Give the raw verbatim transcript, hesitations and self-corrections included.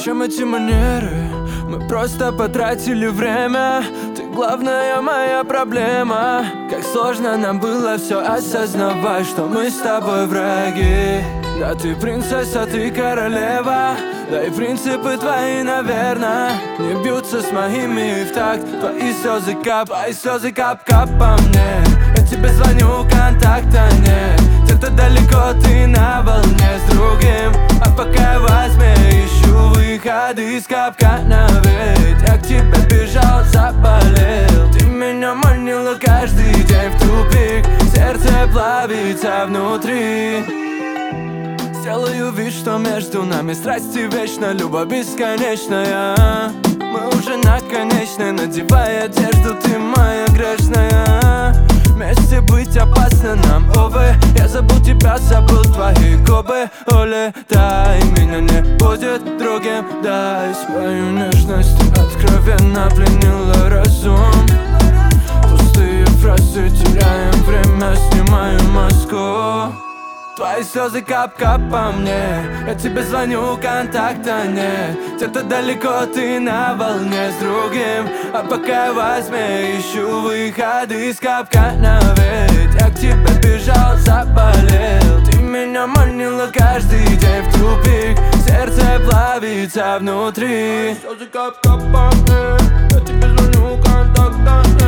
Зачем эти манеры? Мы просто потратили время. Ты главная моя проблема. Как сложно нам было все осознавать, что мы с тобой враги. Да ты принцесса, ты королева. Да и принципы твои, наверное, не бьются с моими в такт. Твои слезы кап, твои слезы кап-кап по мне. Я тебе звоню, контакта нет. Где-то далеко ты на волне с другим. А пока я во тьме ищу выходы из капкана. Ведь я к тебе бежал, заболел. Ты меня манила каждый день в тупик. Сердце плавится внутри. Сделаю вид, что между нами страсти вечно, любовь бесконечная. Мы уже на конечной, надевай одежду, ты моя грешная. Вместе быть опасно нам, овы. Я забыл тебя, забыл твои губы. Улетай, меня не будет другим. Дай свою нежность, откровенно пленила разум. Пустые фразы, теряем время, снимаю маску. Твои слезы кап-кап по мне. Я тебе звоню, контакта нет. Где-то далеко ты на волне с другим. А пока я во тьме ищу выходы из капкана. Ведь я к тебе бежал, заболел. Ты меня манила каждый день в тупик. Сердце плавится внутри. Слезы кап-кап по мне. Я тебе звоню, контакта нет.